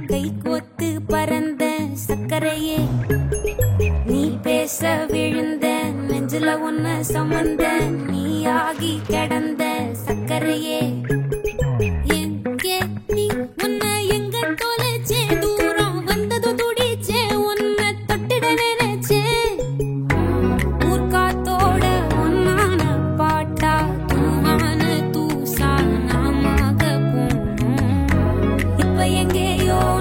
கை கோத்து பறந்த சக்கரையே நீ பேச விழுந்த நெஞ்சில ஒன்ன சமந்த நீ ஆகி கிடந்த சக்கரையே